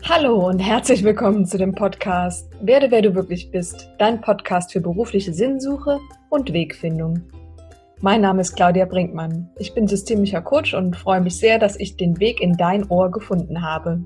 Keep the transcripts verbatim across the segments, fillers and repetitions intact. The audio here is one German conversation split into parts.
Hallo und herzlich willkommen zu dem Podcast Werde, wer du wirklich bist, dein Podcast für berufliche Sinnsuche und Wegfindung. Mein Name ist Claudia Brinkmann. Ich bin systemischer Coach und freue mich sehr, dass ich den Weg in dein Ohr gefunden habe.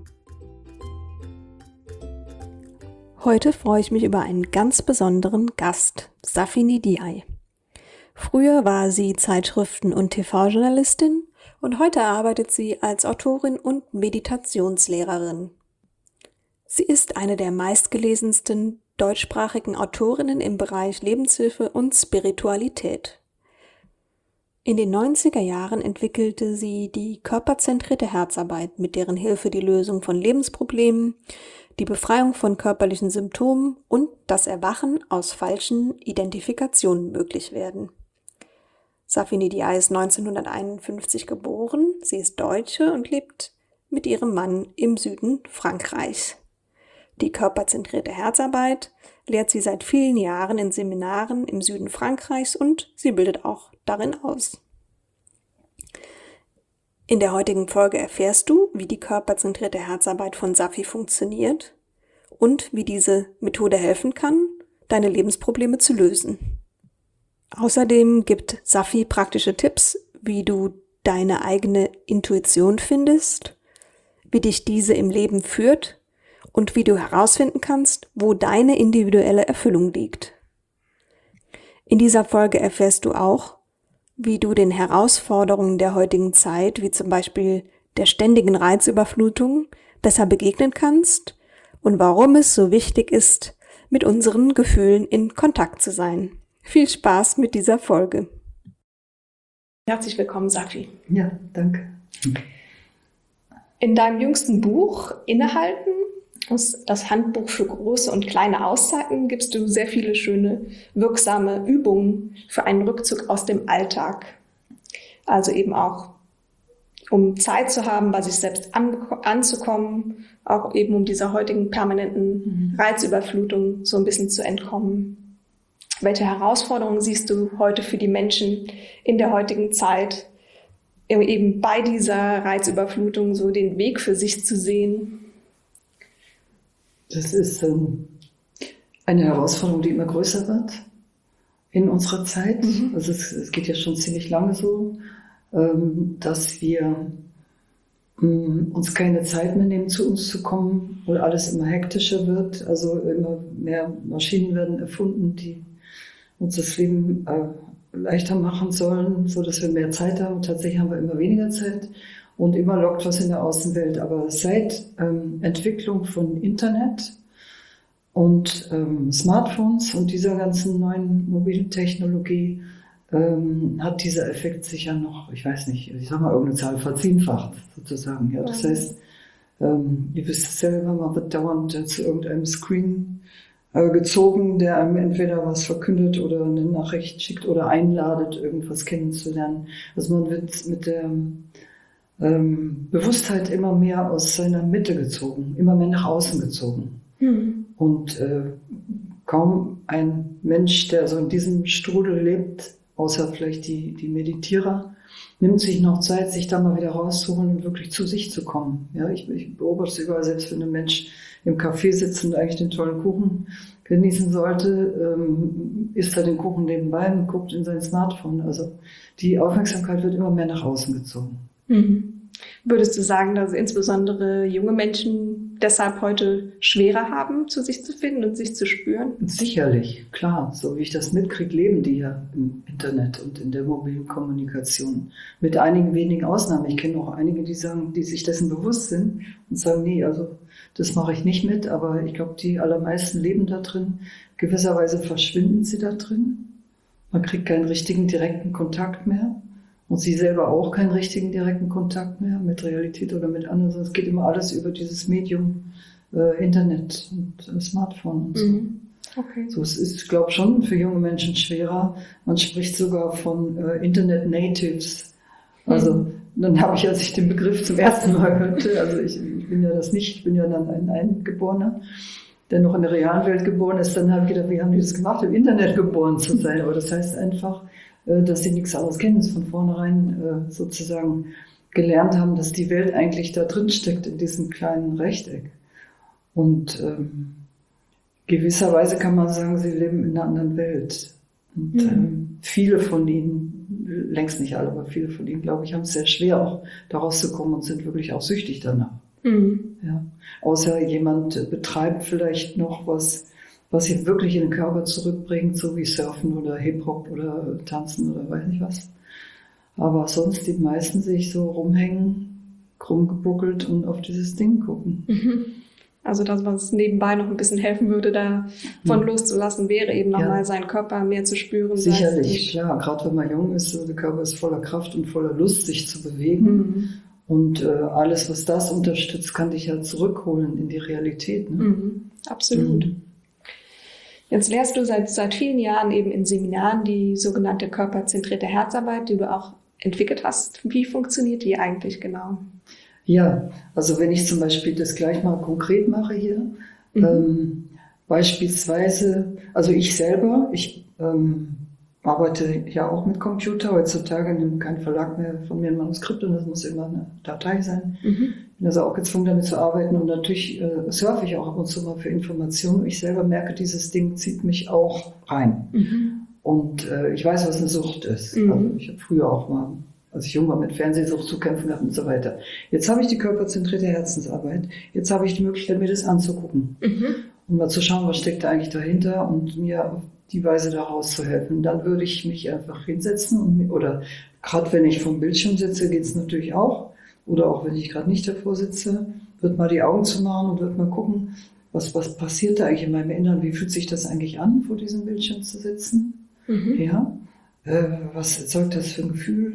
Heute freue ich mich über einen ganz besonderen Gast, Safi Ndiaye. Früher war sie Zeitschriften- und T V-Journalistin und heute arbeitet sie als Autorin und Meditationslehrerin. Sie ist eine der meistgelesensten deutschsprachigen Autorinnen im Bereich Lebenshilfe und Spiritualität. In den neunziger Jahren entwickelte sie die körperzentrierte Herzarbeit, mit deren Hilfe die Lösung von Lebensproblemen, die Befreiung von körperlichen Symptomen und das Erwachen aus falschen Identifikationen möglich werden. Safi Ndiaye ist neunzehnhunderteinundfünfzig geboren, sie ist Deutsche und lebt mit ihrem Mann im Süden Frankreichs. Die körperzentrierte Herzarbeit lehrt sie seit vielen Jahren in Seminaren im Süden Frankreichs und sie bildet auch darin aus. In der heutigen Folge erfährst du, wie die körperzentrierte Herzarbeit von Safi funktioniert und wie diese Methode helfen kann, deine Lebensprobleme zu lösen. Außerdem gibt Safi praktische Tipps, wie du deine eigene Intuition findest, wie dich diese im Leben führt und wie du herausfinden kannst, wo deine individuelle Erfüllung liegt. In dieser Folge erfährst du auch, wie du den Herausforderungen der heutigen Zeit, wie zum Beispiel der ständigen Reizüberflutung, besser begegnen kannst und warum es so wichtig ist, mit unseren Gefühlen in Kontakt zu sein. Viel Spaß mit dieser Folge. Herzlich willkommen, Safi. Ja, danke. In deinem jüngsten Buch Innehalten, das Handbuch für große und kleine Auszeiten, gibst du sehr viele schöne, wirksame Übungen für einen Rückzug aus dem Alltag. Also eben auch, um Zeit zu haben, bei sich selbst an, anzukommen, auch eben um dieser heutigen permanenten Reizüberflutung so ein bisschen zu entkommen. Welche Herausforderungen siehst du heute für die Menschen in der heutigen Zeit, eben bei dieser Reizüberflutung so den Weg für sich zu sehen? Das ist ähm, eine Herausforderung, die immer größer wird in unserer Zeit. Mhm. Also es, es geht ja schon ziemlich lange so, ähm, dass wir ähm, uns keine Zeit mehr nehmen, zu uns zu kommen, weil alles immer hektischer wird. Also immer mehr Maschinen werden erfunden, die uns das Leben äh, leichter machen sollen, so dass wir mehr Zeit haben. Und tatsächlich haben wir immer weniger Zeit. Und immer lockt was in der Außenwelt. Aber seit ähm, Entwicklung von Internet und ähm, Smartphones und dieser ganzen neuen mobilen Technologie ähm, hat dieser Effekt sich ja noch, ich weiß nicht, ich sag mal irgendeine Zahl verzehnfacht sozusagen. Ja, das heißt, ähm, ihr wisst es selber, man wird dauernd äh, zu irgendeinem Screen äh, gezogen, der einem entweder was verkündet oder eine Nachricht schickt oder einladet, irgendwas kennenzulernen. Also man wird mit der Ähm, Bewusstheit immer mehr aus seiner Mitte gezogen, immer mehr nach außen gezogen. Mhm. Und äh, kaum ein Mensch, der so in diesem Strudel lebt, außer vielleicht die, die Meditierer, nimmt sich noch Zeit, sich da mal wieder rauszuholen und wirklich zu sich zu kommen. Ja, ich, ich beobachte es überall, selbst wenn ein Mensch im Café sitzt und eigentlich den tollen Kuchen genießen sollte, ähm, isst er den Kuchen nebenbei und guckt in sein Smartphone. Also die Aufmerksamkeit wird immer mehr nach außen gezogen. Mhm. Würdest du sagen, dass insbesondere junge Menschen deshalb heute schwerer haben, zu sich zu finden und sich zu spüren? Sicherlich, klar. So wie ich das mitkriege, leben die ja im Internet und in der mobilen Kommunikation. Mit einigen wenigen Ausnahmen. Ich kenne auch einige, die sagen, die sich dessen bewusst sind und sagen, nee, also das mache ich nicht mit. Aber ich glaube, die allermeisten leben da drin. Gewisserweise verschwinden sie da drin. Man kriegt keinen richtigen, direkten Kontakt mehr. Und sie selber auch keinen richtigen direkten Kontakt mehr mit Realität oder mit anderen. Es geht immer alles über dieses Medium äh, Internet und äh, Smartphone und so. Mhm. Okay. So, es ist, glaube ich, schon für junge Menschen schwerer. Man spricht sogar von äh, Internet Natives. Also mhm. dann habe ich, als ich den Begriff zum ersten Mal hörte, also ich, ich bin ja das nicht, ich bin ja dann ein Eingeborener, der noch in der realen Welt geboren ist, dann habe ich gedacht, wie haben die das gemacht, im Internet geboren zu sein? Aber das heißt einfach, dass sie nichts anderes kennen, dass von vornherein sozusagen gelernt haben, dass die Welt eigentlich da drin steckt, in diesem kleinen Rechteck. Und ähm, gewisserweise kann man sagen, sie leben in einer anderen Welt. Und mhm. ähm, viele von ihnen, längst nicht alle, aber viele von ihnen, glaube ich, haben es sehr schwer, auch da rauszukommen und sind wirklich auch süchtig danach. Mhm. Ja. Außer jemand betreibt vielleicht noch was, was ihn wirklich in den Körper zurückbringt, so wie Surfen oder Hip-Hop oder Tanzen oder weiß nicht was. Aber sonst die meisten sich so rumhängen, krumm gebuckelt und auf dieses Ding gucken. Mhm. Also das, was nebenbei noch ein bisschen helfen würde, davon mhm. loszulassen, wäre eben nochmal ja. seinen Körper mehr zu spüren. Sicherlich, klar. Gerade wenn man jung ist, so der Körper ist voller Kraft und voller Lust, sich zu bewegen. Mhm. Und äh, alles, was das unterstützt, kann dich ja zurückholen in die Realität. Ne? Mhm. Absolut. Mhm. Jetzt lehrst du seit, seit vielen Jahren eben in Seminaren die sogenannte körperzentrierte Herzarbeit, die du auch entwickelt hast. Wie funktioniert die eigentlich genau? Ja, also wenn ich zum Beispiel das gleich mal konkret mache hier, mhm. ähm, beispielsweise, also ich selber, ich ähm, arbeite ja auch mit Computer. Heutzutage nimmt kein Verlag mehr von mir ein Manuskript und das muss immer eine Datei sein. Mhm. Bin also auch gezwungen, damit zu arbeiten und natürlich äh, surfe ich auch ab und zu mal für Informationen. Ich selber merke, dieses Ding zieht mich auch rein. Mhm. Und äh, ich weiß, was eine Sucht ist. Mhm. Also ich habe früher auch mal, als ich jung war, mit Fernsehsucht zu kämpfen gehabt und so weiter. Jetzt habe ich die körperzentrierte Herzensarbeit. Jetzt habe ich die Möglichkeit, mir das anzugucken. Mhm. Und mal zu schauen, was steckt da eigentlich dahinter und mir auf die Weise daraus zu helfen. Dann würde ich mich einfach hinsetzen und, oder gerade wenn ich vom Bildschirm sitze, geht es natürlich auch. Oder auch wenn ich gerade nicht davor sitze, wird mal die Augen zu machen und wird mal gucken, was, was passiert da eigentlich in meinem Inneren, wie fühlt sich das eigentlich an, vor diesem Bildschirm zu sitzen? Mhm. Ja, äh, was erzeugt das für ein Gefühl?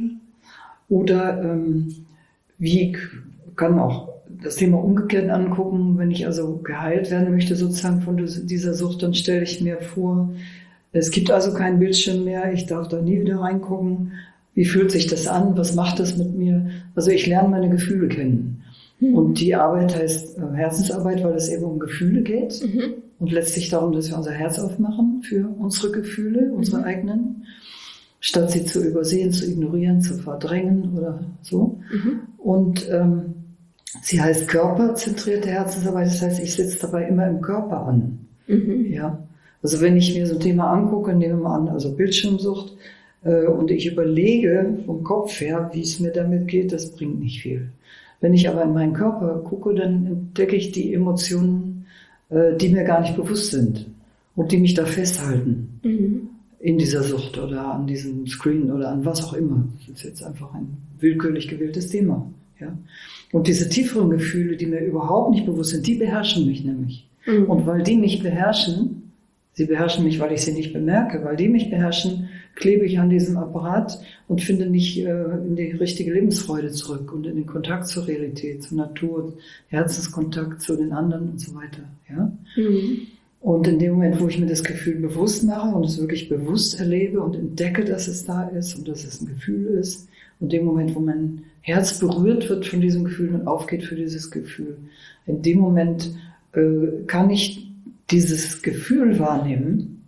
Oder ähm, wie kann auch das Thema umgekehrt angucken, wenn ich also geheilt werden möchte sozusagen von dieser Sucht, dann stelle ich mir vor, es gibt also keinen Bildschirm mehr, ich darf da nie wieder reingucken. Wie fühlt sich das an? Was macht das mit mir? Also ich lerne meine Gefühle kennen. Mhm. Und die Arbeit heißt äh, Herzensarbeit, weil es eben um Gefühle geht mhm. und letztlich darum, dass wir unser Herz aufmachen für unsere Gefühle, unsere mhm. eigenen, statt sie zu übersehen, zu ignorieren, zu verdrängen oder so. Mhm. Und ähm, sie heißt körperzentrierte Herzensarbeit, das heißt, ich sitze dabei immer im Körper an. Mhm. Ja. Also wenn ich mir so ein Thema angucke, nehmen wir mal an, also Bildschirmsucht, äh, und ich überlege vom Kopf her, wie es mir damit geht, das bringt nicht viel. Wenn ich aber in meinen Körper gucke, dann entdecke ich die Emotionen, äh, die mir gar nicht bewusst sind und die mich da festhalten. Mhm. In dieser Sucht oder an diesem Screen oder an was auch immer. Das ist jetzt einfach ein willkürlich gewähltes Thema. Ja? Und diese tieferen Gefühle, die mir überhaupt nicht bewusst sind, die beherrschen mich nämlich. Mhm. Und weil die mich beherrschen, sie beherrschen mich, weil ich sie nicht bemerke, weil die mich beherrschen, klebe ich an diesem Apparat und finde nicht äh, in die richtige Lebensfreude zurück und in den Kontakt zur Realität, zur Natur, Herzenskontakt zu den anderen und so weiter. Ja? Mhm. Und in dem Moment, wo ich mir das Gefühl bewusst mache und es wirklich bewusst erlebe und entdecke, dass es da ist und dass es ein Gefühl ist, und in dem Moment, wo mein Herz berührt wird von diesem Gefühl und aufgeht für dieses Gefühl, in dem Moment äh, kann ich dieses Gefühl wahrnehmen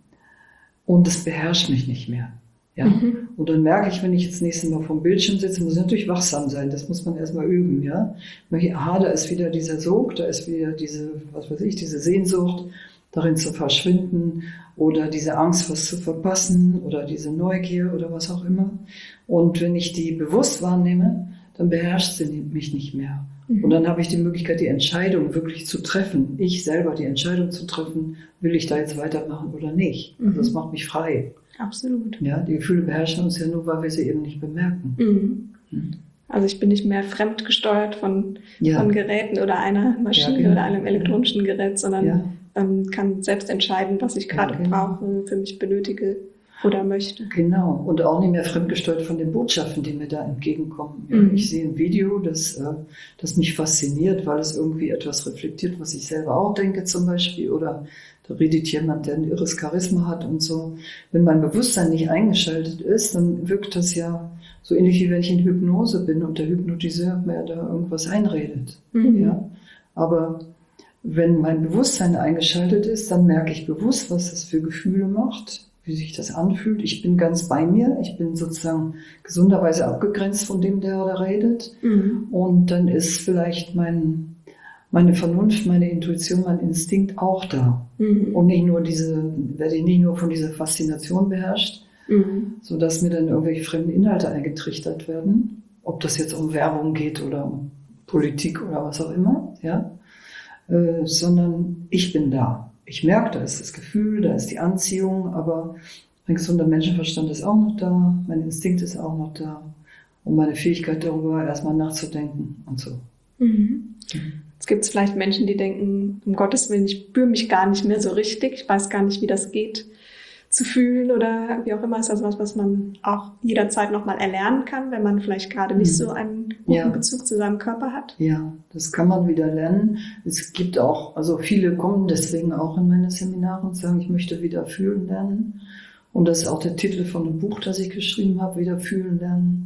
und es beherrscht mich nicht mehr. Ja? Mhm. Und dann merke ich, wenn ich jetzt nächstes Mal vom Bildschirm sitze, muss ich natürlich wachsam sein, das muss man erstmal üben. Ja? Aha, da ist wieder dieser Sog, da ist wieder diese, was weiß ich, diese Sehnsucht, darin zu verschwinden oder diese Angst, was zu verpassen oder diese Neugier oder was auch immer. Und wenn ich die bewusst wahrnehme, dann beherrscht sie mich nicht mehr. Mhm. Und dann habe ich die Möglichkeit, die Entscheidung wirklich zu treffen. Ich selber die Entscheidung zu treffen, will ich da jetzt weitermachen oder nicht. Mhm. Also das macht mich frei. Absolut. Ja, die Gefühle beherrschen uns ja nur, weil wir sie eben nicht bemerken. Mhm. Mhm. Also ich bin nicht mehr fremdgesteuert von, ja. von Geräten oder einer Maschine ja, genau. oder einem elektronischen Gerät, sondern ja. ähm, kann selbst entscheiden, was ich gerade ja, genau. brauche, für mich benötige oder möchte. Genau. Und auch nicht mehr fremdgesteuert von den Botschaften, die mir da entgegenkommen. Ja, mhm. Ich sehe ein Video, das, äh, das mich fasziniert, weil es irgendwie etwas reflektiert, was ich selber auch denke zum Beispiel. Oder da redet jemand, der ein irres Charisma hat und so. Wenn mein Bewusstsein nicht eingeschaltet ist, dann wirkt das ja so ähnlich wie wenn ich in Hypnose bin und der Hypnotiseur mir da irgendwas einredet. Mhm. Ja? Aber wenn mein Bewusstsein eingeschaltet ist, dann merke ich bewusst, was das für Gefühle macht, wie sich das anfühlt. Ich bin ganz bei mir. Ich bin sozusagen gesunderweise abgegrenzt von dem, der da redet. Mhm. Und dann ist vielleicht mein, meine Vernunft, meine Intuition, mein Instinkt auch da. Mhm. Und nicht nur diese, werde ich nicht nur von dieser Faszination beherrscht, mhm. sodass mir dann irgendwelche fremden Inhalte eingetrichtert werden, ob das jetzt um Werbung geht oder um Politik oder was auch immer, ja, äh, sondern ich bin da. Ich merke, da ist das Gefühl, da ist die Anziehung, aber mein gesunder Menschenverstand ist auch noch da, mein Instinkt ist auch noch da und meine Fähigkeit darüber erstmal nachzudenken und so. Mhm. Jetzt gibt es vielleicht Menschen, die denken, um Gottes Willen, ich spüre mich gar nicht mehr so richtig, ich weiß gar nicht, wie das geht, zu fühlen oder wie auch immer. Ist das was, was man auch jederzeit nochmal erlernen kann, wenn man vielleicht gerade nicht so einen guten ja. Bezug zu seinem Körper hat? Ja, das kann man wieder lernen. Es gibt auch, also viele kommen deswegen auch in meine Seminare und sagen, ich möchte wieder fühlen lernen. Und das ist auch der Titel von dem Buch, das ich geschrieben habe, wieder fühlen lernen.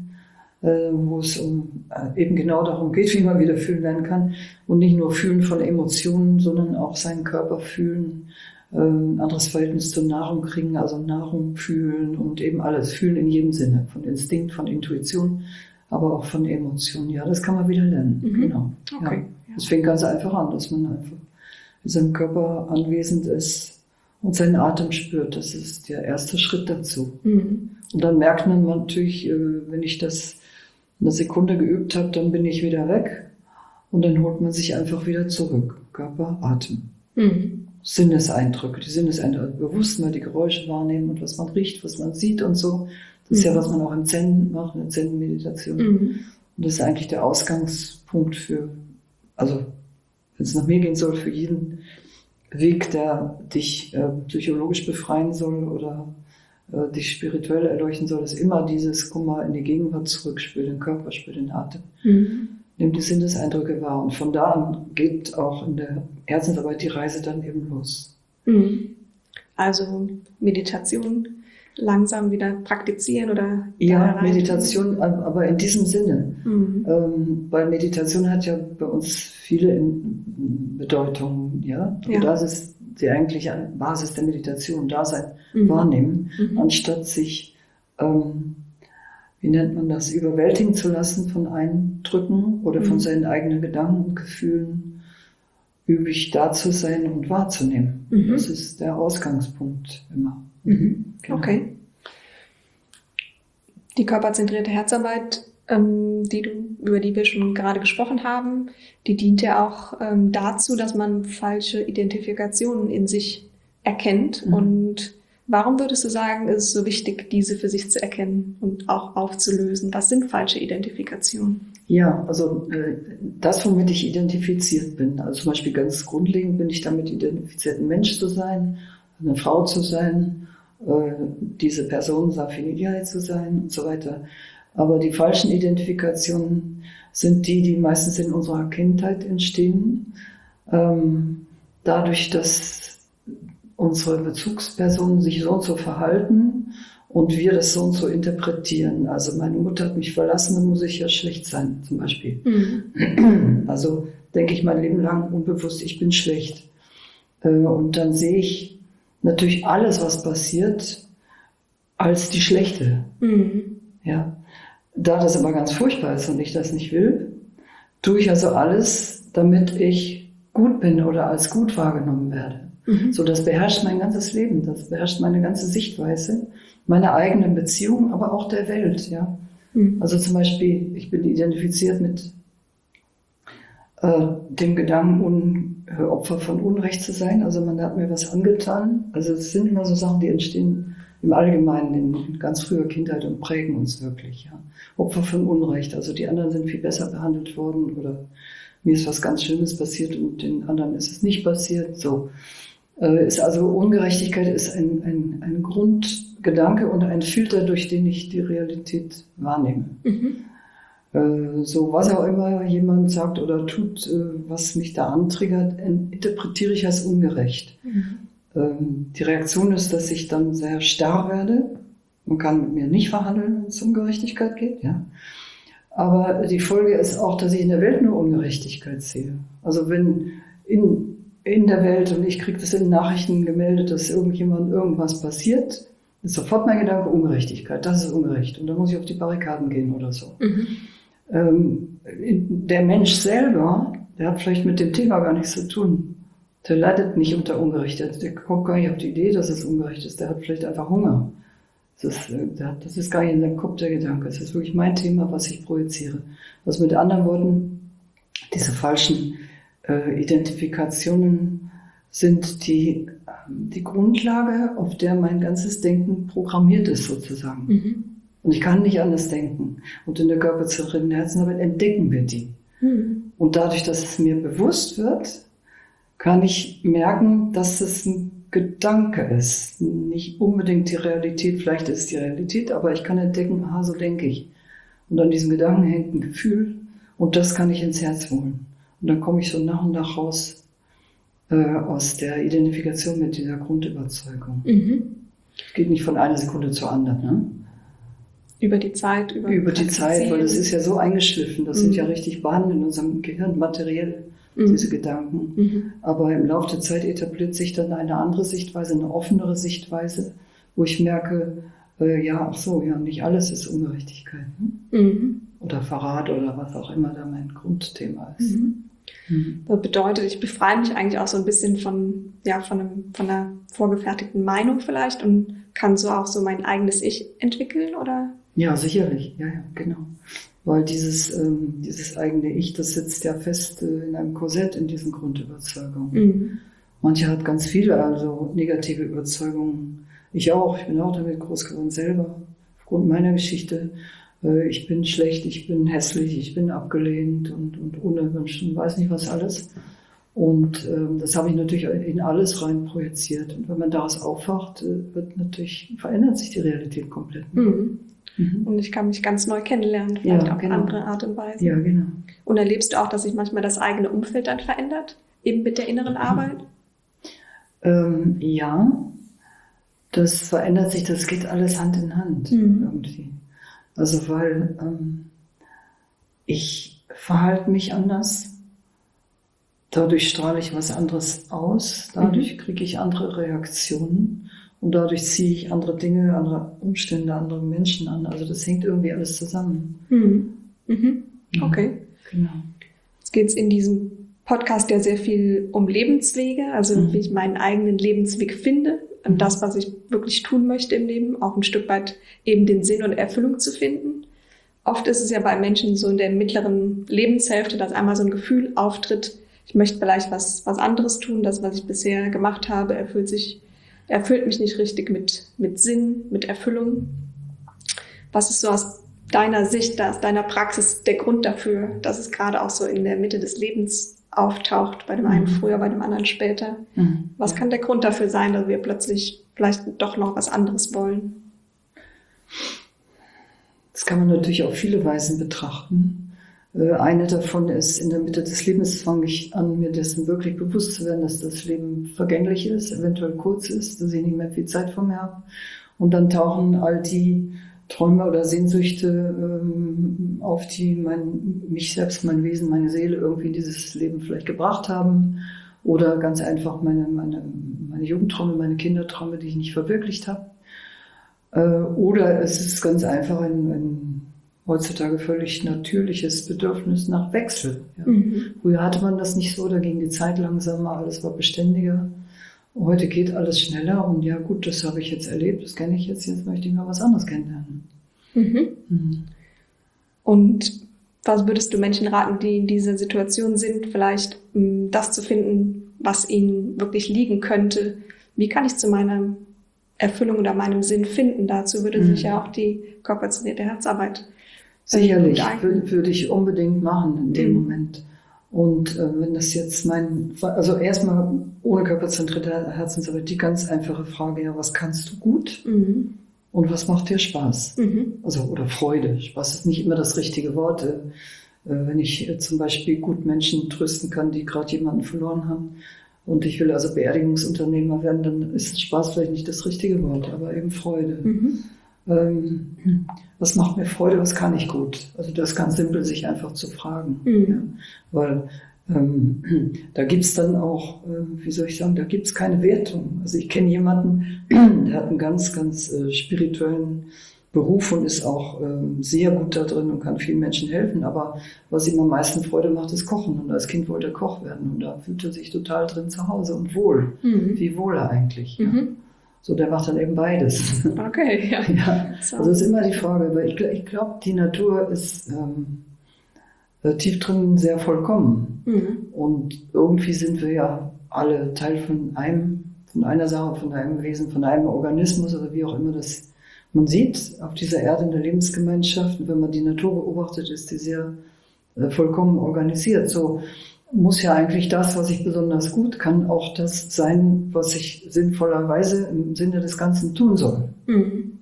Wo es um, eben genau darum geht, wie man wieder fühlen lernen kann. Und nicht nur fühlen von Emotionen, sondern auch seinen Körper fühlen, ein anderes Verhältnis zur Nahrung kriegen, also Nahrung fühlen und eben alles fühlen in jedem Sinne, von Instinkt, von Intuition, aber auch von Emotionen. Ja, das kann man wieder lernen. Mhm. Genau. Okay. Ja. Das fängt ganz einfach an, dass man einfach in seinem Körper anwesend ist und seinen Atem spürt. Das ist der erste Schritt dazu. Mhm. Und dann merkt man natürlich, wenn ich das eine Sekunde geübt habe, dann bin ich wieder weg und dann holt man sich einfach wieder zurück. Körper, Atem. Mhm. Sinneseindrücke, die Sinneseindrücke, bewusst mal die Geräusche wahrnehmen und was man riecht, was man sieht und so. Das ist mhm. ja, was man auch im Zen macht, in der Zen-Meditation. Mhm. Und das ist eigentlich der Ausgangspunkt für, also wenn es nach mir gehen soll, für jeden Weg, der dich äh, psychologisch befreien soll oder äh, dich spirituell erleuchten soll, ist immer dieses, komm mal in die Gegenwart zurück, spür den Körper, spür den Atem. Mhm. Nimm die Sinneseindrücke wahr. Und von da an geht auch in der Herzensarbeit die Reise dann eben los. Mhm. Also Meditation langsam wieder praktizieren oder? Ja, Meditation, aber in diesem Sinne. Mhm. Ähm, weil Meditation hat ja bei uns viele Bedeutungen. Ja? Ja. Und das ist die eigentliche Basis der Meditation, Dasein, mhm. wahrnehmen, mhm. anstatt sich, ähm, wie nennt man das, überwältigen zu lassen von Eindrücken oder mhm. von seinen eigenen Gedanken und Gefühlen, übe ich da zu sein und wahrzunehmen. Mhm. Das ist der Ausgangspunkt immer. Mhm. Genau. Okay. Die körperzentrierte Herzarbeit, ähm, die du, über die wir schon gerade gesprochen haben, die dient ja auch ähm, dazu, dass man falsche Identifikationen in sich erkennt. Mhm. Und warum würdest du sagen, ist es so wichtig, diese für sich zu erkennen und auch aufzulösen? Was sind falsche Identifikationen? Ja, also äh, das, womit ich identifiziert bin. Also zum Beispiel ganz grundlegend bin ich damit identifiziert, ein Mensch zu sein, eine Frau zu sein, äh, diese Person Safini Diay zu sein und so weiter. Aber die falschen Identifikationen sind die, die meistens in unserer Kindheit entstehen. Ähm, dadurch, dass unsere Bezugspersonen sich so und so verhalten und wir das so und so interpretieren. Also meine Mutter hat mich verlassen, dann muss ich ja schlecht sein, zum Beispiel. Mhm. Also denke ich mein Leben lang unbewusst, ich bin schlecht. Und dann sehe ich natürlich alles, was passiert, als die Schlechte. Mhm. Ja. Da das aber ganz furchtbar ist und ich das nicht will, tue ich also alles, damit ich gut bin oder als gut wahrgenommen werde. Mhm. So, das beherrscht mein ganzes Leben, das beherrscht meine ganze Sichtweise, meine eigenen Beziehungen, aber auch der Welt. Ja. Mhm. Also zum Beispiel, ich bin identifiziert mit äh, dem Gedanken, un, äh, Opfer von Unrecht zu sein. Also man hat mir was angetan. Also es sind immer so Sachen, die entstehen im Allgemeinen in ganz früher Kindheit und prägen uns wirklich. Ja. Opfer von Unrecht, also die anderen sind viel besser behandelt worden oder mir ist was ganz Schlimmes passiert und den anderen ist es nicht passiert. So. Ist also Ungerechtigkeit ist ein, ein, ein Grundgedanke und ein Filter, durch den ich die Realität wahrnehme. Mhm. Äh, so was auch immer jemand sagt oder tut, äh, was mich da antriggert, interpretiere ich als ungerecht. Mhm. Ähm, die Reaktion ist, dass ich dann sehr starr werde. Man kann mit mir nicht verhandeln, wenn es um Gerechtigkeit geht. Ja. Aber die Folge ist auch, dass ich in der Welt nur Ungerechtigkeit sehe. Also wenn in in der Welt und ich kriege das in den Nachrichten gemeldet, dass irgendjemand irgendwas passiert, ist sofort mein Gedanke Ungerechtigkeit. Das ist ungerecht. Und dann muss ich auf die Barrikaden gehen oder so. Mhm. Ähm, der Mensch selber der hat vielleicht mit dem Thema gar nichts zu tun. Der leidet nicht unter Ungerecht, der kommt gar nicht auf die Idee, dass es ungerecht ist, der hat vielleicht einfach Hunger. Das ist, das ist gar nicht in seinem Kopf der Gedanke, es ist wirklich mein Thema, was ich projiziere. Also mit anderen Worten, diese falschen äh, Identifikationen sind die, die Grundlage, auf der mein ganzes Denken programmiert ist sozusagen. Mhm. Und ich kann nicht anders denken. Und in der körperzentrierten Herzensarbeit entdecken wir die. Mhm. Und dadurch, dass es mir bewusst wird, kann ich merken, dass es ein Gedanke ist. Nicht unbedingt die Realität, vielleicht ist es die Realität, aber ich kann entdecken, aha, so denke ich. Und an diesem Gedanken hängt ein Gefühl und das kann ich ins Herz holen. Und dann komme ich so nach und nach raus äh, aus der Identifikation mit dieser Grundüberzeugung. Mhm. Geht nicht von einer Sekunde zur anderen, ne? Über die Zeit. Über, über die Zeit, weil das ist ja so eingeschliffen, das mhm. sind ja richtig Bahnen in unserem Gehirn, materiell, mhm. diese Gedanken. Mhm. Aber im Laufe der Zeit etabliert sich dann eine andere Sichtweise, eine offenere Sichtweise, wo ich merke, äh, ja, ach so, ja, nicht alles ist Ungerechtigkeit. Ne? Mhm. Oder Verrat oder was auch immer da mein Grundthema ist. Mhm. Mhm. Das bedeutet, ich befreie mich eigentlich auch so ein bisschen von, ja, von, einem, von einer vorgefertigten Meinung vielleicht und kann so auch so mein eigenes Ich entwickeln, oder? Ja, sicherlich, ja, ja, genau. Weil dieses, ähm, dieses eigene Ich, das sitzt ja fest äh, in einem Korsett, in diesen Grundüberzeugungen. Mhm. Manche hat ganz viele, also negative Überzeugungen. Ich auch, ich bin auch damit groß geworden selber, aufgrund meiner Geschichte. Äh, ich bin schlecht, ich bin hässlich, ich bin abgelehnt und, und unerwünscht und weiß nicht was alles. Und ähm, das habe ich natürlich in alles rein projiziert. Und wenn man daraus aufwacht, äh, wird natürlich, verändert sich die Realität komplett. Mhm. Mhm. Und ich kann mich ganz neu kennenlernen, vielleicht ja, auf genau. andere Art und Weise. Ja, genau. Und erlebst du auch, dass sich manchmal das eigene Umfeld dann verändert, eben mit der inneren Arbeit? Ähm, ja, das verändert sich, das geht alles Hand in Hand mhm. irgendwie. Also weil ähm, ich verhalte mich anders, dadurch strahle ich was anderes aus, dadurch mhm. kriege ich andere Reaktionen. Und dadurch ziehe ich andere Dinge, andere Umstände, andere Menschen an. Also das hängt irgendwie alles zusammen. Mhm. Mhm. Okay. Ja, genau. Jetzt geht es in diesem Podcast ja sehr viel um Lebenswege, also mhm. wie ich meinen eigenen Lebensweg finde und mhm. das, was ich wirklich tun möchte im Leben, auch ein Stück weit eben den Sinn und Erfüllung zu finden. Oft ist es ja bei Menschen so in der mittleren Lebenshälfte, dass einmal so ein Gefühl auftritt, ich möchte vielleicht was, was anderes tun, das, was ich bisher gemacht habe, erfüllt sich erfüllt mich nicht richtig mit, mit Sinn, mit Erfüllung. Was ist so aus deiner Sicht, aus deiner Praxis der Grund dafür, dass es gerade auch so in der Mitte des Lebens auftaucht, bei dem einen mhm. früher, bei dem anderen später? Mhm. Was ja. kann der Grund dafür sein, dass wir plötzlich vielleicht doch noch was anderes wollen? Das kann man natürlich auf viele Weisen betrachten. Eine davon ist, in der Mitte des Lebens fange ich an, mir dessen wirklich bewusst zu werden, dass das Leben vergänglich ist, eventuell kurz ist, dass ich nicht mehr viel Zeit vor mir habe. Und dann tauchen all die Träume oder Sehnsüchte ähm, auf, die mein, mich selbst, mein Wesen, meine Seele irgendwie in dieses Leben vielleicht gebracht haben. Oder ganz einfach meine, meine, meine Jugendträume, meine Kinderträume, die ich nicht verwirklicht habe. Äh, oder es ist ganz einfach ein, ein heutzutage völlig natürliches Bedürfnis nach Wechsel. Ja. Mhm. Früher hatte man das nicht so, da ging die Zeit langsamer, alles war beständiger. Heute geht alles schneller und ja gut, das habe ich jetzt erlebt, das kenne ich jetzt, jetzt möchte ich mal was anderes kennenlernen. Mhm. Mhm. Und was würdest du Menschen raten, die in dieser Situation sind, vielleicht das zu finden, was ihnen wirklich liegen könnte? Wie kann ich zu meiner Erfüllung oder meinem Sinn finden? Dazu würde mhm. sich ja auch die körperzentrierte Herzarbeit Sicherlich, würde, würde ich unbedingt machen in dem mhm. Moment. Und äh, wenn das jetzt mein, also erstmal ohne körperzentrierte Herzensarbeit die ganz einfache Frage, ja, was kannst du gut mhm. und was macht dir Spaß? Mhm. Also, oder Freude. Spaß ist nicht immer das richtige Wort. Äh, wenn ich äh, zum Beispiel gut Menschen trösten kann, die gerade jemanden verloren haben und ich will also Beerdigungsunternehmer werden, dann ist Spaß vielleicht nicht das richtige Wort, aber eben Freude. Mhm. Ähm, was macht mir Freude, was kann ich gut? Also das ist ganz simpel, sich einfach zu fragen. Mhm. Ja? Weil ähm, da gibt es dann auch, äh, wie soll ich sagen, da gibt es keine Wertung. Also ich kenne jemanden, der hat einen ganz, ganz äh, spirituellen Beruf und ist auch ähm, sehr gut da drin und kann vielen Menschen helfen. Aber was ihm am meisten Freude macht, ist Kochen. Und als Kind wollte er Koch werden und da fühlt er sich total drin zu Hause und wohl. Mhm. Wie wohl er eigentlich. Mhm. Ja. So, der macht dann eben beides. Okay, ja. ja. Also ist immer die Frage, weil ich, ich glaube, die Natur ist ähm, tief drin sehr vollkommen. Mhm. Und irgendwie sind wir ja alle Teil von einem, von einer Sache, von einem Wesen, von einem Organismus oder wie auch immer das man sieht. Auf dieser Erde in der Lebensgemeinschaft, wenn man die Natur beobachtet, ist die sehr äh, vollkommen organisiert. So muss ja eigentlich das, was ich besonders gut kann, auch das sein, was ich sinnvollerweise im Sinne des Ganzen tun soll. Mhm.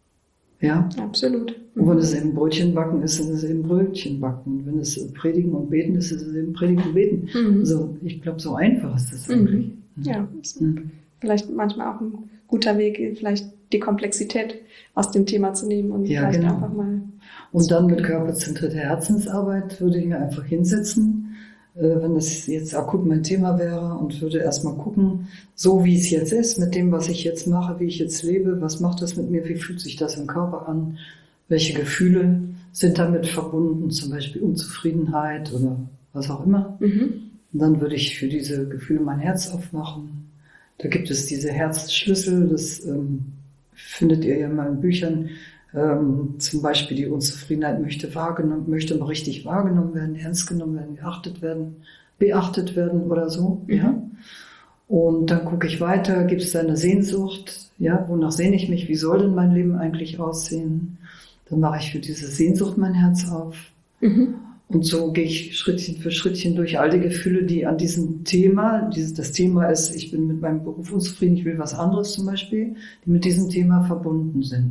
Ja? Absolut. Und wenn es eben Brötchen backen ist, dann ist es eben Brötchen backen. Und wenn es Predigen und Beten ist, ist es eben Predigen und Beten. Mhm. Also ich glaube, so einfach ist das eigentlich. Mhm. Ja, mhm. Vielleicht manchmal auch ein guter Weg, vielleicht die Komplexität aus dem Thema zu nehmen und ja, vielleicht genau. einfach mal. Und dann mit körperzentrierter Herzensarbeit würde ich mir einfach hinsetzen, äh, wenn das jetzt akut mein Thema wäre und würde erstmal gucken, so wie es jetzt ist, mit dem, was ich jetzt mache, wie ich jetzt lebe, was macht das mit mir, wie fühlt sich das im Körper an, welche Gefühle sind damit verbunden, zum Beispiel Unzufriedenheit oder was auch immer. Mhm. Und dann würde ich für diese Gefühle mein Herz aufmachen. Da gibt es diese Herzschlüssel, das ähm, findet ihr ja in meinen Büchern. Ähm, zum Beispiel die Unzufriedenheit möchte wahrgenommen, möchte mal richtig wahrgenommen werden, ernst genommen werden, geachtet werden, beachtet werden oder so. Mhm. Ja. Und dann gucke ich weiter, gibt es da eine Sehnsucht? Ja, wonach sehne ich mich? Wie soll denn mein Leben eigentlich aussehen? Dann mache ich für diese Sehnsucht mein Herz auf. Mhm. Und so gehe ich Schrittchen für Schrittchen durch all die Gefühle, die an diesem Thema, dieses, das Thema ist, ich bin mit meinem Beruf unzufrieden, ich will was anderes zum Beispiel, die mit diesem Thema verbunden sind.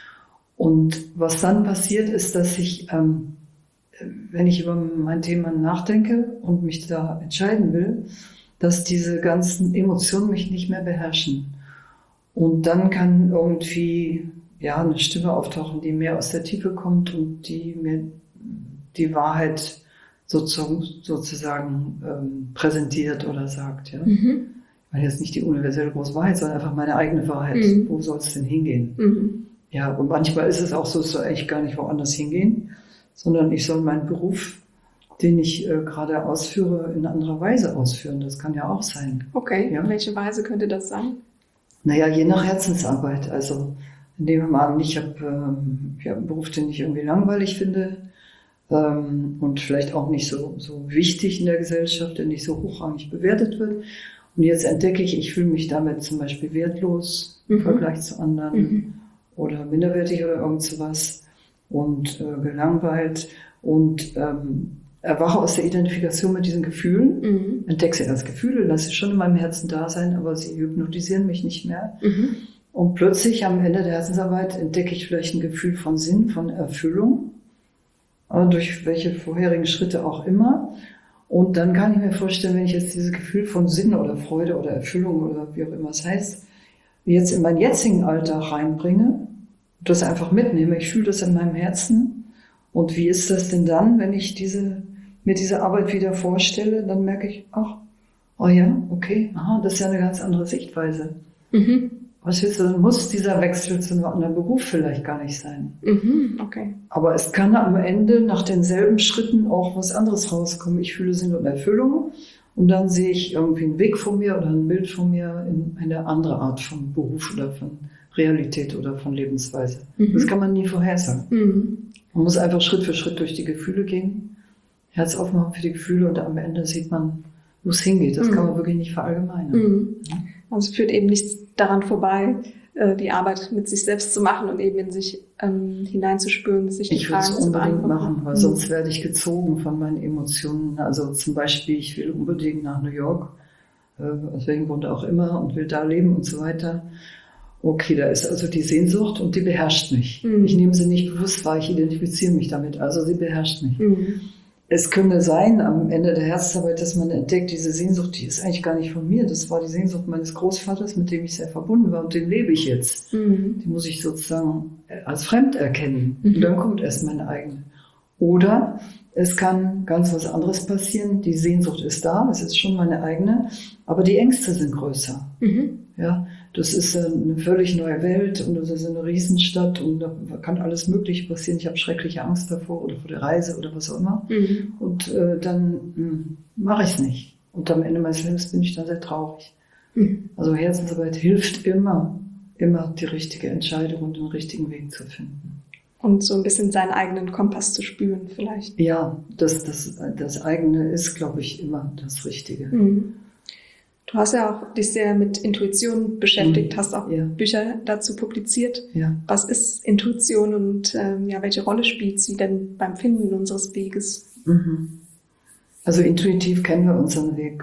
Und was dann passiert, ist, dass ich, ähm, wenn ich über mein Thema nachdenke und mich da entscheiden will, dass diese ganzen Emotionen mich nicht mehr beherrschen. Und dann kann irgendwie ja eine Stimme auftauchen, die mehr aus der Tiefe kommt und die mir die Wahrheit sozusagen, sozusagen ähm, präsentiert oder sagt. Ja? Mhm. Ich meine jetzt nicht die universelle große Wahrheit, sondern einfach meine eigene Wahrheit. Mhm. Wo soll es denn hingehen? Mhm. Ja, und manchmal ist es auch so, es soll eigentlich gar nicht woanders hingehen, sondern ich soll meinen Beruf, den ich äh, gerade ausführe, in anderer Weise ausführen. Das kann ja auch sein. Okay, ja? Welche Weise könnte das sein? Naja, je nach Herzensarbeit. Also nehmen wir mal an, ich habe ähm, hab einen Beruf, den ich irgendwie langweilig finde, Ähm, und vielleicht auch nicht so, so wichtig in der Gesellschaft, der nicht so hochrangig bewertet wird. Und jetzt entdecke ich, ich fühle mich damit zum Beispiel wertlos mhm. im Vergleich zu anderen mhm. oder minderwertig oder irgend sowas und äh, gelangweilt und ähm, erwache aus der Identifikation mit diesen Gefühlen, mhm. entdecke sie als Gefühle, lasse sie schon in meinem Herzen da sein, aber sie hypnotisieren mich nicht mehr. Mhm. Und plötzlich am Ende der Herzensarbeit entdecke ich vielleicht ein Gefühl von Sinn, von Erfüllung, durch welche vorherigen Schritte auch immer. Und dann kann ich mir vorstellen, wenn ich jetzt dieses Gefühl von Sinn oder Freude oder Erfüllung oder wie auch immer es heißt, jetzt in meinen jetzigen Alltag reinbringe, das einfach mitnehme, ich fühle das in meinem Herzen. Und wie ist das denn dann, wenn ich diese, mir diese Arbeit wieder vorstelle, dann merke ich, ach, oh ja, okay, aha, das ist ja eine ganz andere Sichtweise. Mhm. Was willst du, dann muss dieser Wechsel zu einem anderen Beruf vielleicht gar nicht sein. Mhm, okay. Aber es kann am Ende nach denselben Schritten auch was anderes rauskommen. Ich fühle Sinn und Erfüllung und dann sehe ich irgendwie einen Weg vor mir oder ein Bild vor mir in eine andere Art von Beruf oder von Realität oder von Lebensweise. Mhm. Das kann man nie vorhersagen. Mhm. Man muss einfach Schritt für Schritt durch die Gefühle gehen, Herz aufmachen für die Gefühle und am Ende sieht man, wo es hingeht. Das mhm. kann man wirklich nicht verallgemeinern. Mhm. Also es führt eben nichts daran vorbei, die Arbeit mit sich selbst zu machen und eben in sich ähm, hineinzuspüren, sich die Fragen zu beantworten. Ich würde es unbedingt machen, weil mhm. sonst werde ich gezogen von meinen Emotionen. Also zum Beispiel, ich will unbedingt nach New York, äh, aus welchem Grund auch immer, und will da leben und so weiter. Okay, da ist also die Sehnsucht und die beherrscht mich. Mhm. Ich nehme sie nicht bewusst wahr, ich identifiziere mich damit, also sie beherrscht mich. Mhm. Es könnte sein, am Ende der Herzensarbeit, dass man entdeckt, diese Sehnsucht, die ist eigentlich gar nicht von mir. Das war die Sehnsucht meines Großvaters, mit dem ich sehr verbunden war und den lebe ich jetzt. Mhm. Die muss ich sozusagen als fremd erkennen. Mhm. Und dann kommt erst meine eigene. Oder es kann ganz was anderes passieren. Die Sehnsucht ist da, es ist schon meine eigene, aber die Ängste sind größer. Mhm. Ja, das ist eine völlig neue Welt und das ist eine Riesenstadt und da kann alles Mögliche passieren. Ich habe schreckliche Angst davor oder vor der Reise oder was auch immer. Mhm. Und äh, dann mache ich es nicht. Und am Ende meines Lebens bin ich dann sehr traurig. Mhm. Also Herzensarbeit hilft immer, immer die richtige Entscheidung und den richtigen Weg zu finden. Und so ein bisschen seinen eigenen Kompass zu spüren vielleicht. Ja, das, das, das eigene ist, glaube ich, immer das Richtige. Mhm. Du hast ja auch dich sehr mit Intuition beschäftigt, mhm. hast auch ja. Bücher dazu publiziert. Ja. Was ist Intuition und ähm, ja, welche Rolle spielt sie denn beim Finden unseres Weges? Mhm. Also intuitiv kennen wir unseren Weg.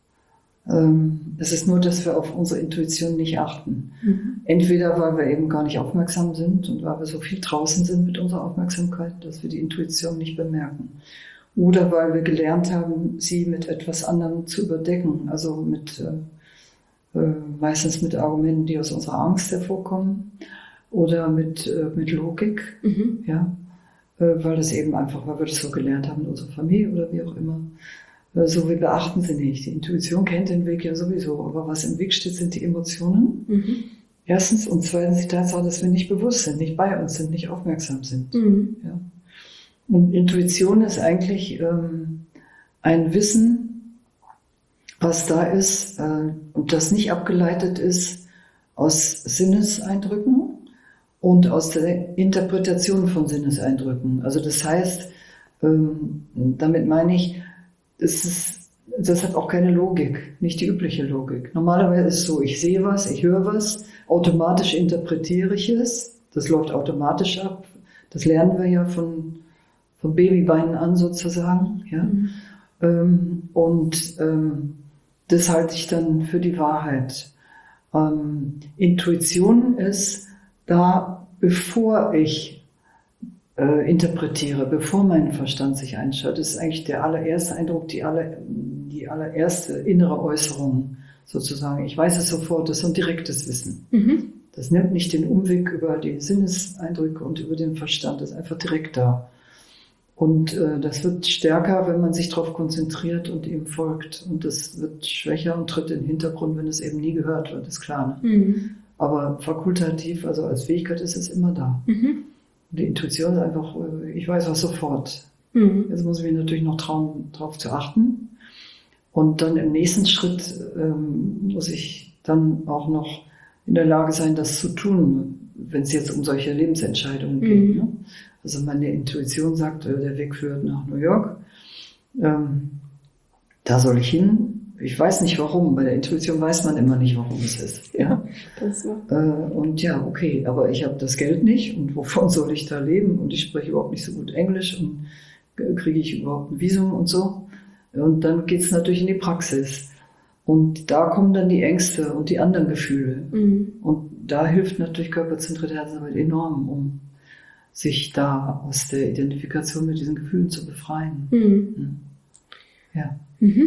Ähm, es ist nur, dass wir auf unsere Intuition nicht achten. Mhm. Entweder, weil wir eben gar nicht aufmerksam sind und weil wir so viel draußen sind mit unserer Aufmerksamkeit, dass wir die Intuition nicht bemerken. Oder weil wir gelernt haben, sie mit etwas anderem zu überdecken, also mit äh, äh, meistens mit Argumenten, die aus unserer Angst hervorkommen oder mit, äh, mit Logik, mhm. ja, äh, weil das eben einfach, weil wir das so gelernt haben in unserer Familie oder wie auch immer. Äh, so wir beachten sie nicht. Die Intuition kennt den Weg ja sowieso, aber was im Weg steht, sind die Emotionen. Mhm. Erstens und zweitens die Tatsache, dass wir nicht bewusst sind, nicht bei uns sind, nicht aufmerksam sind. Mhm. Ja. Und Intuition ist eigentlich ähm, ein Wissen, was da ist äh, und das nicht abgeleitet ist aus Sinneseindrücken und aus der Interpretation von Sinneseindrücken. Also das heißt, ähm, damit meine ich, das, ist, das hat auch keine Logik, nicht die übliche Logik. Normalerweise ist es so, ich sehe was, ich höre was, automatisch interpretiere ich es, das läuft automatisch ab, das lernen wir ja von von Babybeinen an sozusagen, ja. Mhm. Ähm, und ähm, das halte ich dann für die Wahrheit. Ähm, Intuition ist da, bevor ich äh, interpretiere, bevor mein Verstand sich einschaltet. Das ist eigentlich der allererste Eindruck, die, aller, die allererste innere Äußerung sozusagen. Ich weiß es sofort, das ist so ein direktes Wissen. Mhm. Das nimmt nicht den Umweg über die Sinneseindrücke und über den Verstand, das ist einfach direkt da. Und äh, das wird stärker, wenn man sich darauf konzentriert und ihm folgt. Und das wird schwächer und tritt in den Hintergrund, wenn es eben nie gehört wird, ist klar. Ne? Mhm. Aber fakultativ, also als Fähigkeit ist es immer da. Mhm. Und die Intuition ist einfach, äh, ich weiß was sofort. Mhm. Jetzt muss ich mich natürlich noch trauen, darauf zu achten. Und dann im nächsten Schritt ähm, muss ich dann auch noch in der Lage sein, das zu tun, wenn es jetzt um solche Lebensentscheidungen geht. Mhm. Ne? Also meine Intuition sagt, der Weg führt nach New York. Ähm, da soll ich hin. Ich weiß nicht warum. Bei der Intuition weiß man immer nicht, warum es ist. Ja, das war. Äh, und ja, okay, aber ich habe das Geld nicht und wovon soll ich da leben? Und ich spreche überhaupt nicht so gut Englisch und kriege ich überhaupt ein Visum und so. Und dann geht es natürlich in die Praxis. Und da kommen dann die Ängste und die anderen Gefühle. Mhm. Und da hilft natürlich körperzentrierte Herzensarbeit enorm, um sich da aus der Identifikation mit diesen Gefühlen zu befreien. Mhm. Ja.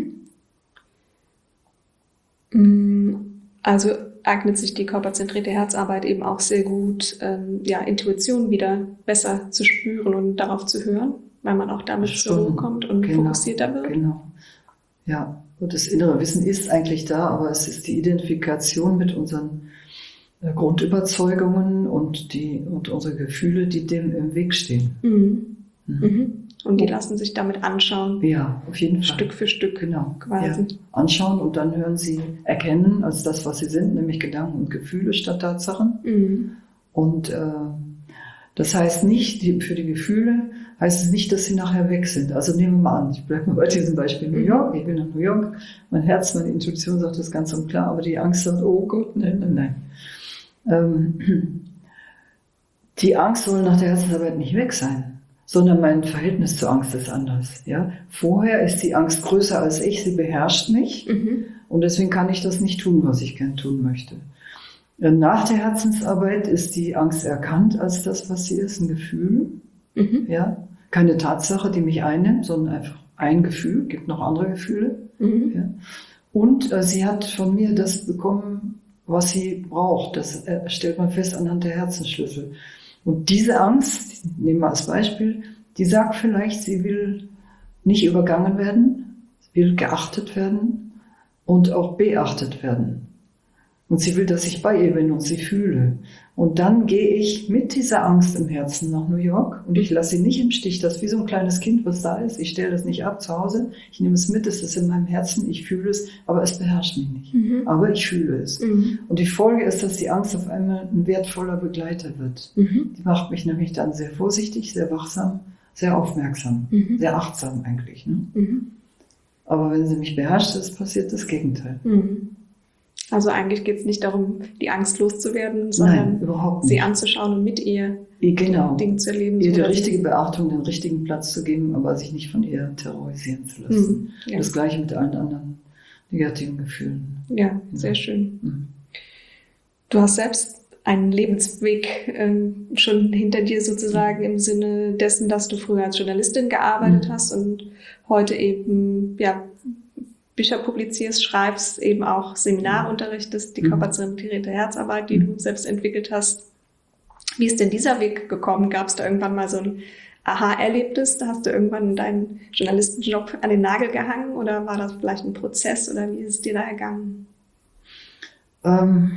Mhm. Also eignet sich die körperzentrierte Herzarbeit eben auch sehr gut, ähm, ja, Intuition wieder besser zu spüren und darauf zu hören, weil man auch damit zur Ruhe kommt und genau, fokussierter wird. Genau. Ja, und das innere Wissen ist eigentlich da, aber es ist die Identifikation mit unseren Grundüberzeugungen und die und unsere Gefühle, die dem im Weg stehen. Mhm. Mhm. Und die lassen sich damit anschauen. Ja, auf jeden Fall. Stück für Stück. Genau. Quasi. Ja. Anschauen und dann hören sie erkennen als das, was sie sind, nämlich Gedanken und Gefühle statt Tatsachen. Mhm. Und äh, das heißt nicht, die, für die Gefühle heißt es nicht, dass sie nachher weg sind. Also nehmen wir mal an, ich bleibe mal bei diesem Beispiel New York. Ich will nach New York. Mein Herz, meine Intuition sagt das ganz und klar, aber die Angst sagt, oh Gott, nein, nein, nein. Die Angst soll nach der Herzensarbeit nicht weg sein, sondern mein Verhältnis zur Angst ist anders. Ja? Vorher ist die Angst größer als ich, sie beherrscht mich mhm. und deswegen kann ich das nicht tun, was ich gern tun möchte. Nach der Herzensarbeit ist die Angst erkannt als das, was sie ist, ein Gefühl. Mhm. Ja? Keine Tatsache, die mich einnimmt, sondern einfach ein Gefühl, gibt noch andere Gefühle. Mhm. Ja? Und äh, sie hat von mir das bekommen, was sie braucht. Das stellt man fest anhand der Herzensschlüssel. Und diese Angst, nehmen wir als Beispiel, die sagt vielleicht, sie will nicht übergangen werden, will geachtet werden und auch beachtet werden. Und sie will, dass ich bei ihr bin und sie fühle. Und dann gehe ich mit dieser Angst im Herzen nach New York und ich lasse sie nicht im Stich. Das ist wie so ein kleines Kind, was da ist. Ich stelle das nicht ab zu Hause. Ich nehme es mit, es ist in meinem Herzen, ich fühle es, aber es beherrscht mich nicht. Mhm. Aber ich fühle es. Mhm. Und die Folge ist, dass die Angst auf einmal ein wertvoller Begleiter wird. Mhm. Die macht mich nämlich dann sehr vorsichtig, sehr wachsam, sehr aufmerksam, mhm. sehr achtsam eigentlich. Ne? Mhm. Aber wenn sie mich beherrscht, ist passiert das Gegenteil. Mhm. Also eigentlich geht es nicht darum, die Angst loszuwerden, sondern Nein, überhaupt nicht. sie anzuschauen und mit ihr genau. Dinge zu erleben. Ihr die richtige Beachtung, den richtigen Platz zu geben, aber sich nicht von ihr terrorisieren zu lassen. Mhm, ja. Das Gleiche mit allen anderen negativen Gefühlen. Ja, sehr schön. Mhm. Du hast selbst einen Lebensweg ähm, schon hinter dir sozusagen im Sinne dessen, dass du früher als Journalistin gearbeitet mhm. hast und heute eben ja Bücher publizierst, schreibst, eben auch Seminar unterrichtest, die mhm. körperzentrierte Herzarbeit, die mhm. du selbst entwickelt hast. Wie ist denn dieser Weg gekommen? Gab es da irgendwann mal so ein Aha-Erlebnis? Da hast du irgendwann deinen Journalistenjob an den Nagel gehangen oder war das vielleicht ein Prozess oder wie ist es dir da ergangen? Ähm,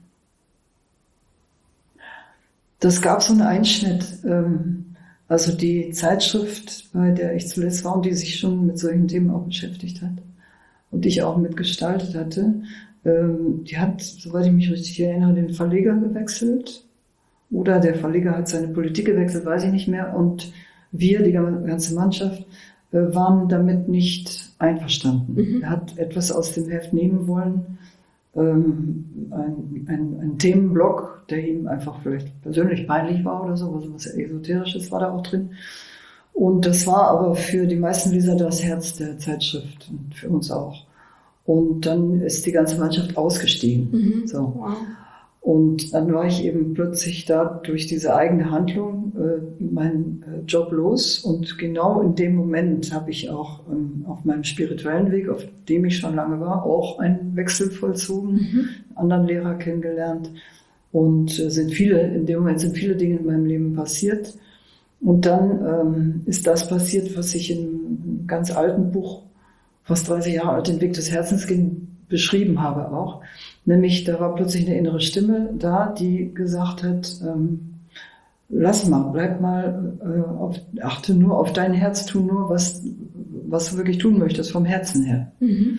das gab so einen Einschnitt. Ähm, also die Zeitschrift, bei der ich zuletzt war und die sich schon mit solchen Themen auch beschäftigt hat, und die ich auch mitgestaltet hatte, ähm, die hat, soweit ich mich richtig erinnere, den Verleger gewechselt. Oder der Verleger hat seine Politik gewechselt, weiß ich nicht mehr. Und wir, die ganze Mannschaft, äh, waren damit nicht einverstanden. Mhm. Er hat etwas aus dem Heft nehmen wollen, ähm, ein, ein, ein Themenblock, der ihm einfach vielleicht persönlich peinlich war oder so, was, was Esoterisches war da auch drin. Und das war aber für die meisten Leser das Herz der Zeitschrift und für uns auch. Und dann ist die ganze Mannschaft ausgestiegen. Mhm. So. Wow. Und dann war ich eben plötzlich da durch diese eigene Handlung äh, meinen äh, Job los. Und genau in dem Moment habe ich auch ähm, auf meinem spirituellen Weg, auf dem ich schon lange war, auch einen Wechsel vollzogen, mhm. einen anderen Lehrer kennengelernt. Und äh, sind viele, in dem Moment sind viele Dinge in meinem Leben passiert. Und dann ähm, ist das passiert, was ich in einem ganz alten Buch, fast dreißig Jahre alt, den Weg des Herzens ging, beschrieben habe auch. Nämlich, da war plötzlich eine innere Stimme da, die gesagt hat, ähm, lass mal, bleib mal, äh, auf, achte nur auf dein Herz, tu nur, was, was du wirklich tun möchtest, vom Herzen her. Mhm.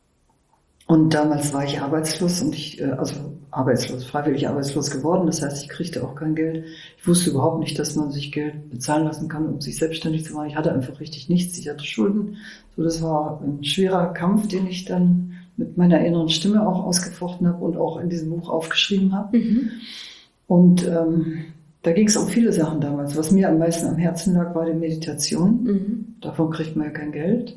Und damals war ich arbeitslos und ich, also arbeitslos, freiwillig arbeitslos geworden. Das heißt, ich kriegte auch kein Geld. Ich wusste überhaupt nicht, dass man sich Geld bezahlen lassen kann, um sich selbstständig zu machen. Ich hatte einfach richtig nichts. Ich hatte Schulden. So, das war ein schwerer Kampf, den ich dann mit meiner inneren Stimme auch ausgefochten habe und auch in diesem Buch aufgeschrieben habe. Mhm. Und ähm, da ging es um viele Sachen damals. Was mir am meisten am Herzen lag, war die Meditation. Mhm. Davon kriegt man ja kein Geld.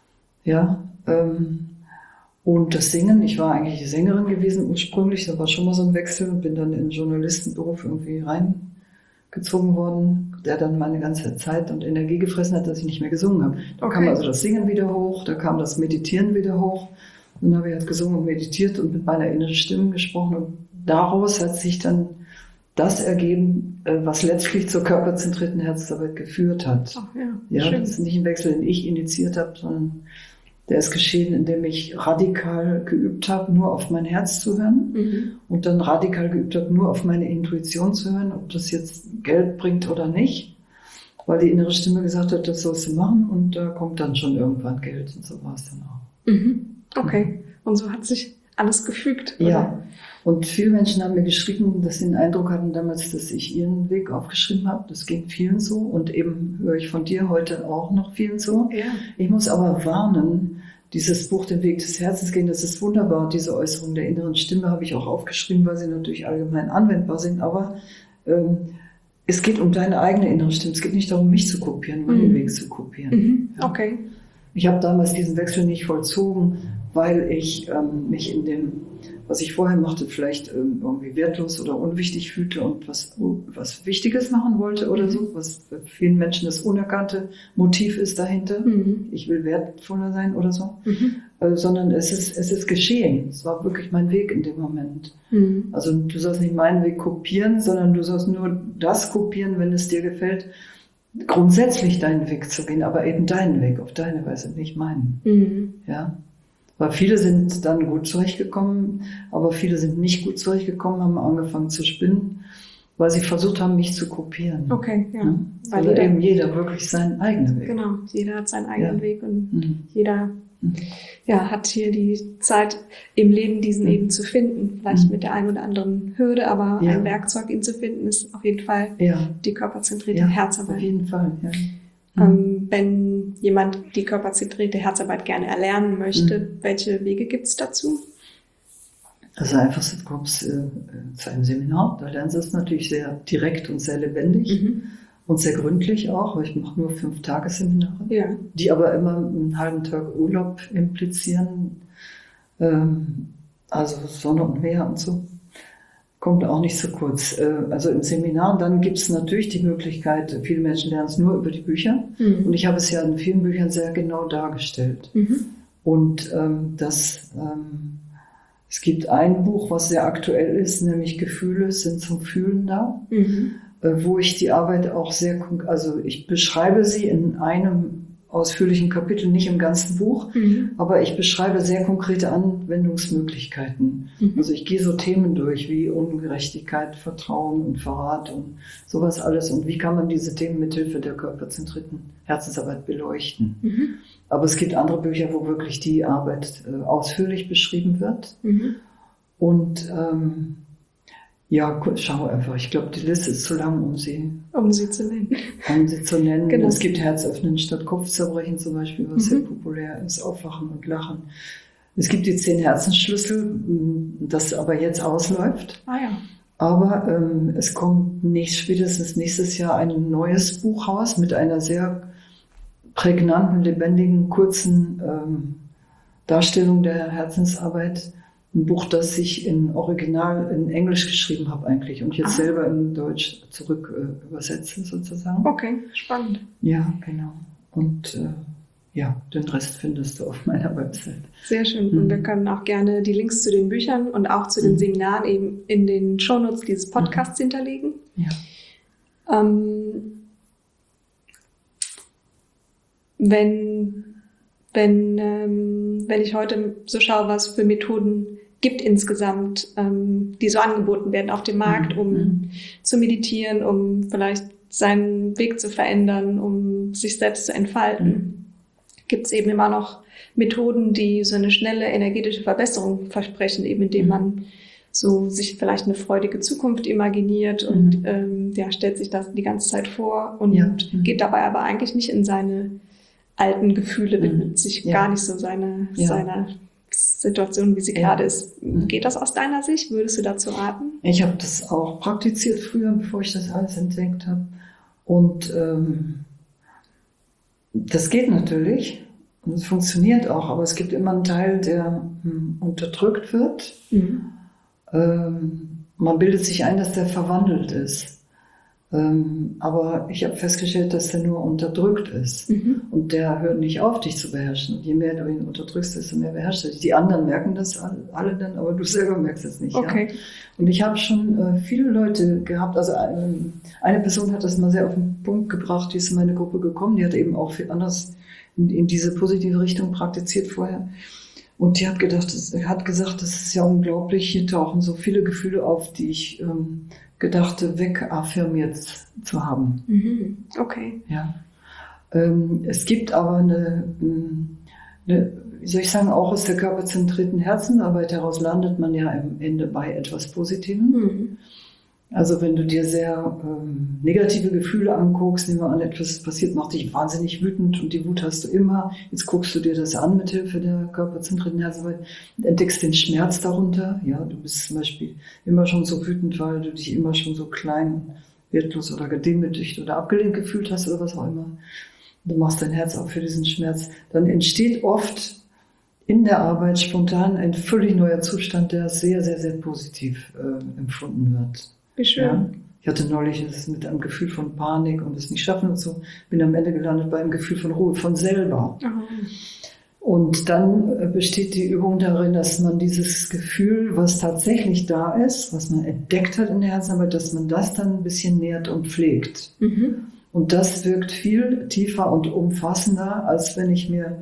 Ja, ähm, und das Singen, ich war eigentlich Sängerin gewesen ursprünglich, da war schon mal so ein Wechsel und bin dann in den Journalistenberuf irgendwie reingezogen worden, der dann meine ganze Zeit und Energie gefressen hat, dass ich nicht mehr gesungen habe. Da okay. kam also das Singen wieder hoch, da kam das Meditieren wieder hoch. Und dann habe ich halt gesungen und meditiert und mit meiner inneren Stimme gesprochen und daraus hat sich dann das ergeben, was letztlich zur körperzentrierten Herzensarbeit geführt hat. Ach ja, ja, schön. Das ist nicht ein Wechsel, den ich initiiert habe, sondern der ist geschehen, indem ich radikal geübt habe, nur auf mein Herz zu hören mhm. und dann radikal geübt habe, nur auf meine Intuition zu hören, ob das jetzt Geld bringt oder nicht, weil die innere Stimme gesagt hat, das sollst du machen und da kommt dann schon irgendwann Geld und so war es dann auch. Mhm. Okay, mhm. Und so hat sich alles gefügt, oder? Ja, und viele Menschen haben mir geschrieben, dass sie den Eindruck hatten damals, dass ich ihren Weg aufgeschrieben habe. Das ging vielen so und eben höre ich von dir heute auch noch vielen so. Ja. Ich muss aber warnen, dieses Buch, den Weg des Herzens gehen, das ist wunderbar. Diese Äußerung der inneren Stimme habe ich auch aufgeschrieben, weil sie natürlich allgemein anwendbar sind. Aber ähm, es geht um deine eigene innere Stimme. Es geht nicht darum, mich zu kopieren, meinen mhm. Weg zu kopieren. Mhm. Ja. Okay. Ich habe damals diesen Wechsel nicht vollzogen, weil ich ähm, mich in dem, was ich vorher machte, vielleicht ähm, irgendwie wertlos oder unwichtig fühlte und was, was Wichtiges machen wollte oder so, was für vielen Menschen das unerkannte Motiv ist dahinter. Mhm. Ich will wertvoller sein oder so. Mhm. Äh, sondern es ist, es ist geschehen. Es war wirklich mein Weg in dem Moment. Mhm. Also du sollst nicht meinen Weg kopieren, sondern du sollst nur das kopieren, wenn es dir gefällt, grundsätzlich deinen Weg zu gehen, aber eben deinen Weg, auf deine Weise, nicht meinen. Mhm. Ja. Weil viele sind dann gut zurechtgekommen, aber viele sind nicht gut zurechtgekommen, haben angefangen zu spinnen, weil sie versucht haben, mich zu kopieren. Okay, ja. Ja? Weil Also jeder, eben jeder wirklich seinen eigenen Weg. genau, jeder hat seinen eigenen Ja. Weg und Mhm. jeder Mhm. ja, hat hier die Zeit im Leben, diesen Mhm. eben zu finden. Vielleicht Mhm. mit der einen oder anderen Hürde, aber Ja. ein Werkzeug, ihn zu finden, ist auf jeden Fall Ja, die körperzentrierte ja, Herzarbeit. auf jeden Fall. Ja. Ähm, wenn jemand die körperzentrierte Herzarbeit gerne erlernen möchte, Mhm. welche Wege gibt es dazu? Also einfach, du kommst äh, zu einem Seminar, da lernst du es natürlich sehr direkt und sehr lebendig Mhm. und sehr gründlich auch, weil ich mache nur fünf Tagesseminare, Ja. die aber immer einen halben Tag Urlaub implizieren, ähm, also Sonne und Meer und so. Kommt auch nicht so kurz. Äh, also im Seminar, dann gibt es natürlich die Möglichkeit, viele Menschen lernen es nur über die Bücher Mhm. und ich habe es ja in vielen Büchern sehr genau dargestellt. Mhm. Und ähm, das, ähm, es gibt ein Buch, was sehr aktuell ist, nämlich Gefühle sind zum Fühlen da, Mhm. äh, wo ich die Arbeit auch sehr, konk- also ich beschreibe sie in einem ausführlichen Kapitel, nicht im ganzen Buch, Mhm. aber ich beschreibe sehr konkrete Anwendungsmöglichkeiten. Mhm. Also ich gehe so Themen durch wie Ungerechtigkeit, Vertrauen und Verrat und sowas alles. Und wie kann man diese Themen mithilfe der körperzentrierten Herzensarbeit beleuchten? Mhm. Aber es gibt andere Bücher, wo wirklich die Arbeit äh, ausführlich beschrieben wird. Mhm. Und ähm, ja, gut, schau einfach. Ich glaube, die Liste ist zu lang, um sie, Um sie zu nennen. um sie zu nennen. Genau. Es gibt Herzöffnen statt Kopfzerbrechen zum Beispiel, was Mhm. sehr populär ist. Aufwachen und Lachen. Es gibt die zehn Herzensschlüssel, das aber jetzt ausläuft. Ah ja. Aber ähm, es kommt nicht, spätestens nächstes Jahr ein neues Buch raus mit einer sehr prägnanten, lebendigen, kurzen ähm, Darstellung der Herzensarbeit. Ein Buch, das ich in Original in Englisch geschrieben habe eigentlich und jetzt Ah. selber in Deutsch zurück äh, übersetze sozusagen. Okay, spannend. Ja, genau. Und äh, ja, den Rest findest du auf meiner Website. Sehr schön. Mhm. Und wir können auch gerne die Links zu den Büchern und auch zu den Mhm. Seminaren eben in den Shownotes dieses Podcasts Mhm. hinterlegen. Ja. Ähm, wenn, wenn, ähm, wenn ich heute so schaue, was für Methoden gibt insgesamt, ähm, die so angeboten werden auf dem Markt, Mhm. um Mhm. zu meditieren, um vielleicht seinen Weg zu verändern, um sich selbst zu entfalten, Mhm. gibt es eben immer noch Methoden, die so eine schnelle energetische Verbesserung versprechen, eben indem Mhm. man so sich vielleicht eine freudige Zukunft imaginiert und Mhm. ähm, ja, stellt sich das die ganze Zeit vor und Ja. Mhm. geht dabei aber eigentlich nicht in seine alten Gefühle, Mhm. widmet sich Ja. gar nicht so seine, Ja. seiner Situation, wie sie Ja. gerade ist. Mhm. Geht das aus deiner Sicht? Würdest du dazu raten? Ich habe das auch praktiziert früher, bevor ich das alles entdeckt habe. Und ähm, das geht natürlich und es funktioniert auch, aber es gibt immer einen Teil, der hm, unterdrückt wird. Mhm. Ähm, man bildet sich ein, dass der verwandelt ist. Ähm, aber ich habe festgestellt, dass der nur unterdrückt ist. Mhm. Und der hört nicht auf, dich zu beherrschen. Und je mehr du ihn unterdrückst, desto mehr beherrscht er dich. Die anderen merken das alle dann, aber du selber merkst es nicht. Okay. Ja? Und ich habe schon äh, viele Leute gehabt, also ähm, eine Person hat das mal sehr auf den Punkt gebracht, die ist in meine Gruppe gekommen, die hat eben auch viel anders in, in diese positive Richtung praktiziert vorher. Und die hat gedacht, das, hat gesagt, das ist ja unglaublich, hier tauchen so viele Gefühle auf, die ich ähm, gedachte, wegaffirmiert zu haben. Mhm. Okay. Ja. Ähm, es gibt aber eine, eine, wie soll ich sagen, auch aus der körperzentrierten Herzensarbeit heraus landet man ja am Ende bei etwas Positivem. Mhm. Also wenn du dir sehr ähm, negative Gefühle anguckst, nehmen wir an, etwas passiert, macht dich wahnsinnig wütend und die Wut hast du immer. Jetzt guckst du dir das an mit Hilfe der körperzentrierten Herzensarbeit und entdeckst den Schmerz darunter. Ja, du bist zum Beispiel immer schon so wütend, weil du dich immer schon so klein, wertlos oder gedemütigt oder abgelehnt gefühlt hast oder was auch immer. Du machst dein Herz auf für diesen Schmerz. Dann entsteht oft in der Arbeit spontan ein völlig neuer Zustand, der sehr, sehr, sehr positiv äh, empfunden wird. Wie schön. Ja. Ich hatte neulich das mit einem Gefühl von Panik und es nicht schaffen und so, bin am Ende gelandet bei einem Gefühl von Ruhe, von selber. Oh. Und dann besteht die Übung darin, dass man dieses Gefühl, was tatsächlich da ist, was man entdeckt hat in der Herzensarbeit, dass man das dann ein bisschen nährt und pflegt. Mhm. Und das wirkt viel tiefer und umfassender, als wenn ich mir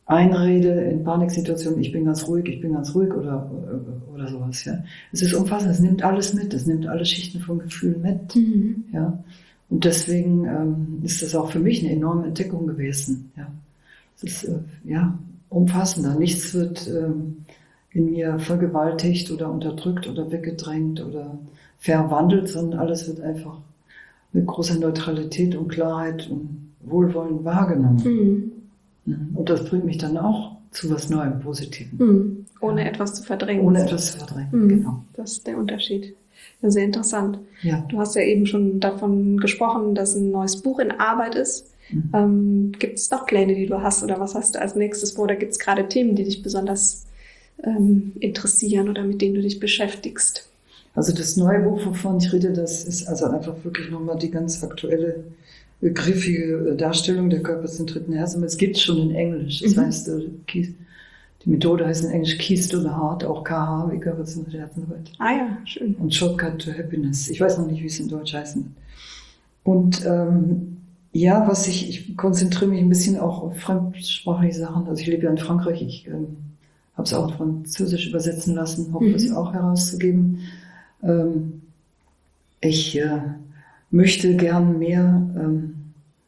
einrede in Paniksituationen, ich bin ganz ruhig, ich bin ganz ruhig oder, oder sowas. Ja. Es ist umfassend, es nimmt alles mit, es nimmt alle Schichten von Gefühlen mit. Mhm. Ja. Und deswegen ähm, ist das auch für mich eine enorme Entdeckung gewesen. Ja. Es ist äh, ja, umfassender. Nichts wird ähm, in mir vergewaltigt oder unterdrückt oder weggedrängt oder verwandelt, sondern alles wird einfach mit großer Neutralität und Klarheit und Wohlwollen wahrgenommen. Mhm. Und das bringt mich dann auch zu was Neuem, Positivem. Mhm. Ohne ja. etwas zu verdrängen. Ohne etwas zu verdrängen, mhm. genau. Das ist der Unterschied. Ja, sehr interessant. Ja. Du hast ja eben schon davon gesprochen, dass ein neues Buch in Arbeit ist. Mhm. Ähm, gibt es noch Pläne, die du hast oder was hast du als nächstes vor? Oder gibt es gerade Themen, die dich besonders ähm, interessieren oder mit denen du dich beschäftigst? Also das neue Buch, wovon ich rede, das ist also einfach wirklich nochmal die ganz aktuelle, griffige Darstellung der körperzentrierten Herzarbeit. Es gibt es schon in Englisch. Das mhm. heißt, die Methode heißt in Englisch Keys to the Heart, auch K H wie körperzentrierte Herzarbeit. Ah ja, schön. Und Shortcut to Happiness. Ich weiß noch nicht, wie es in Deutsch heißen wird. Und ähm, ja, was ich, ich konzentriere mich ein bisschen auch auf fremdsprachliche Sachen. Also ich lebe ja in Frankreich, ich ähm, habe es auch Französisch übersetzen lassen, hoffe mhm. es auch herauszugeben. Ähm, ich äh, möchte gern mehr ähm,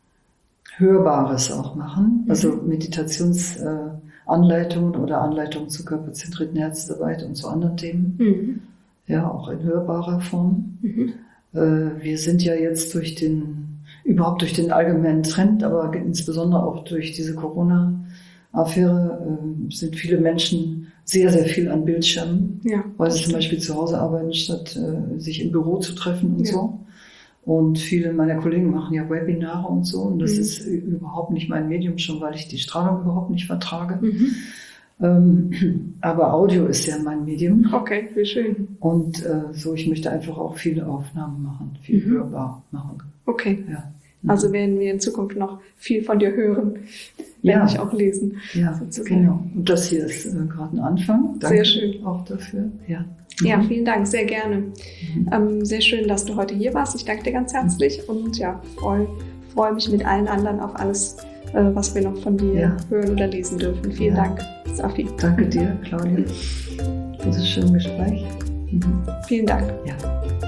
Hörbares auch machen, mhm. also Meditationsanleitungen äh, oder Anleitungen zur körperzentrierten Herzarbeit und zu anderen Themen, mhm. ja, auch in hörbarer Form. Mhm. Äh, wir sind ja jetzt durch den, überhaupt durch den allgemeinen Trend, aber insbesondere auch durch diese Corona-Affäre äh, sind viele Menschen sehr, sehr viel an Bildschirmen, ja, weil sie zum Beispiel zu Hause arbeiten, statt äh, sich im Büro zu treffen und ja. so. Und viele meiner Kollegen machen ja Webinare und so. Und das mhm. ist überhaupt nicht mein Medium, schon weil ich die Strahlung überhaupt nicht vertrage. Mhm. Ähm, aber Audio ist ja mein Medium. Okay, wie schön. Und äh, so, ich möchte einfach auch viele Aufnahmen machen, viel mhm. hörbar machen. Okay. Ja. Also werden wir in Zukunft noch viel von dir hören, werde ja. ich auch lesen. Ja, sozusagen. Genau. Und das hier ist äh, gerade ein Anfang. Danke sehr schön. Auch dafür. Ja. Ja, vielen Dank, sehr gerne. Mhm. Ähm, sehr schön, dass du heute hier warst. Ich danke dir ganz herzlich mhm. und ja, freue freu mich mit allen anderen auf alles, äh, was wir noch von dir ja. hören oder lesen dürfen. Vielen ja. Dank, Safi. Danke dir, Claudia, für das schöne Gespräch. Mhm. Vielen Dank. Ja.